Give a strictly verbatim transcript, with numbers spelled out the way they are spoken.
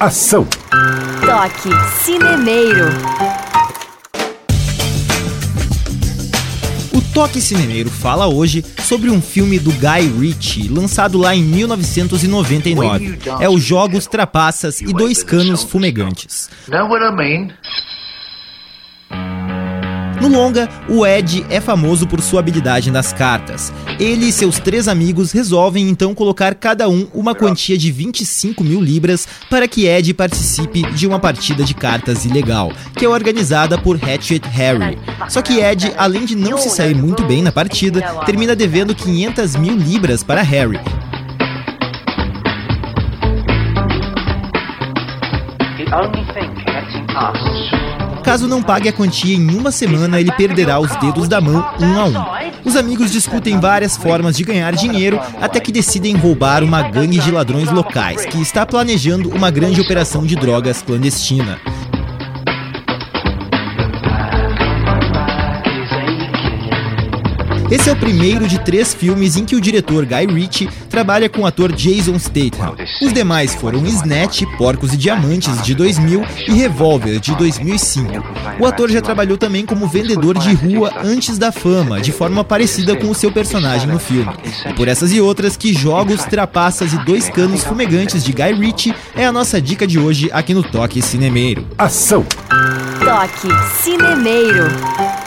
Ação! Toque Cinemeiro. O Toque Cinemeiro fala hoje sobre um filme do Guy Ritchie, lançado lá em mil novecentos e noventa e nove. É o Jogos, Trapaças e Dois Canos Fumegantes. No longa, o Ed é famoso por sua habilidade nas cartas. Ele e seus três amigos resolvem então colocar cada um uma quantia de vinte e cinco mil libras para que Ed participe de uma partida de cartas ilegal, que é organizada por Hatchet Harry. Só que Ed, além de não se sair muito bem na partida, termina devendo quinhentas mil libras para Harry. Caso não pague a quantia em uma semana, ele perderá os dedos da mão um a um. Os amigos discutem várias formas de ganhar dinheiro até que decidem roubar uma gangue de ladrões locais que está planejando uma grande operação de drogas clandestina. Esse é o primeiro de três filmes em que o diretor Guy Ritchie trabalha com o ator Jason Statham. Os demais foram Snatch, Porcos e Diamantes, de dois mil, e Revolver, de dois mil e cinco. O ator já trabalhou também como vendedor de rua antes da fama, de forma parecida com o seu personagem no filme. E por essas e outras que Jogos, Trapaças e Dois Canos Fumegantes de Guy Ritchie é a nossa dica de hoje aqui no Toque Cinemeiro. Ação! Toque Cinemeiro.